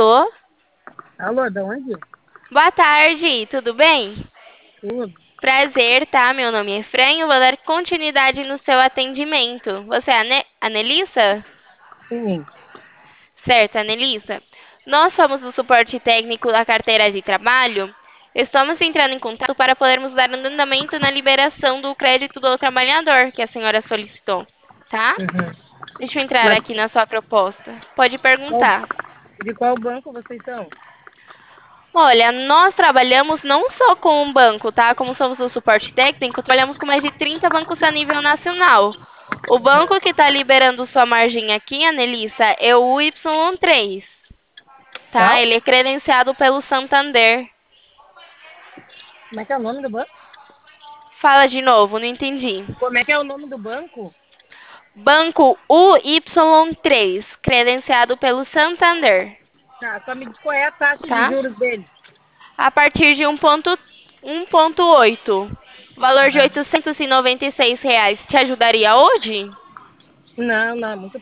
Alô? Alô, da onde? Boa tarde, tudo bem? Tudo. Prazer, tá? Meu nome é Fran e eu vou dar continuidade no seu atendimento. Você é a Anelissa? Sim. Certo, Anelissa. Nós somos o suporte técnico da carteira de trabalho. Estamos entrando em contato para podermos dar andamento na liberação do crédito do trabalhador que a senhora solicitou, tá? Uhum. Deixa eu entrar Mas aqui na sua proposta. Pode qual- perguntar. de qual banco vocês são? Olha, nós trabalhamos não só com um banco, tá? Como somos o suporte técnico, trabalhamos com mais de 30 bancos a nível nacional. O banco que está liberando sua margem aqui, Anelissa, é o Y3, tá? Qual? Ele é credenciado pelo Santander. Como é que é o nome do banco? Fala de novo, não entendi. Como é que é o nome do banco? Banco UY3, credenciado pelo Santander, Tá, só me diz qual é a taxa de tá? juros dele. A partir de 1,8. Valor de R$ Aham. 896. Te ajudaria hoje? Não, não, muito